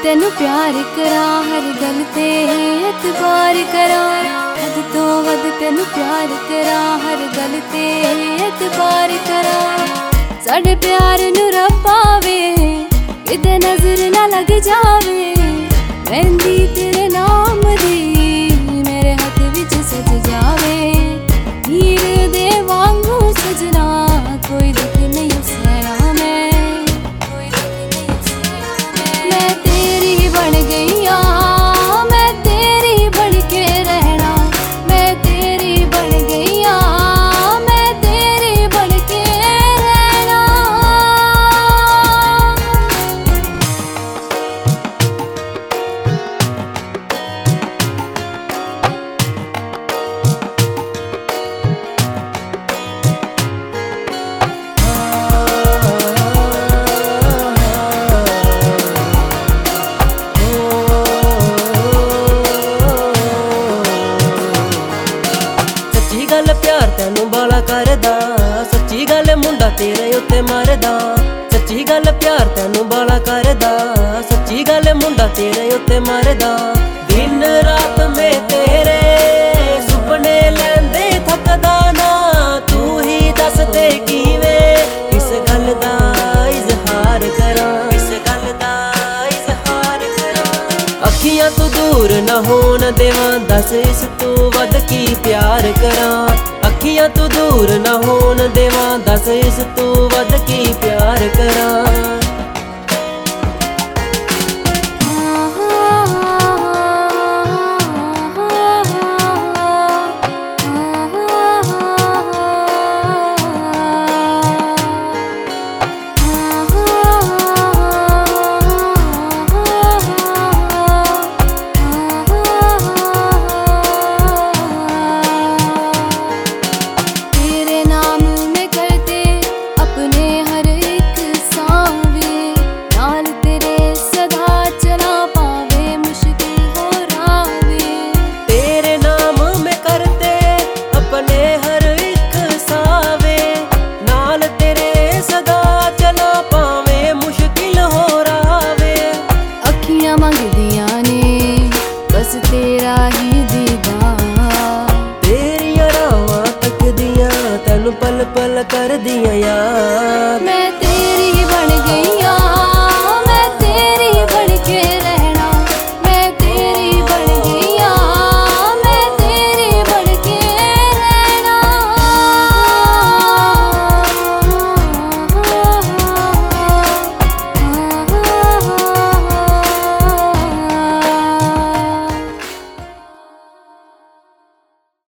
तेनू प्यार करा, हर गल ते एतबार करा। हद तो वध तेनू प्यार करा, हर गल ते एतबार करा। साडे प्यार नू रब आवे, किते नजर ना लग जावे। मेहंदी तेरे नाम दी मेरे हाथ विच सज जावे। हीर दे वांगू सजना, कोई दुख नहीं सहना मैं, कोई दुख नहीं सहना मैं तेरी बन गई हाँ, मैं तेरी बन के रहना। मैं तेरी बन गई हाँ, मैं तेरी बन के रहना। सच्ची गल प्यार तेनू बाला करदा, सच्ची गल मुंडा तेरे उत्ते मरदा। सच्ची गल प्यार तेनू बाला करदा, सच्ची गल मुंडा तेरे उत्ते मरदा। दिन रात में तेरे सुपने लैंदे थकदा ना, तू ही दस दे किवें इस गल दा इजहार करां, इस गल दा इजहार करां। अखियां तू दूर न होन देवां, दस इस तू वध की प्यार करां। अखियां तू दूर न होन देवां, दस इस तू वध की प्यार करां। बस तेरा ही दीदार, तेरियां रावां तकदियां, तैनू पल पल कर दियां यार।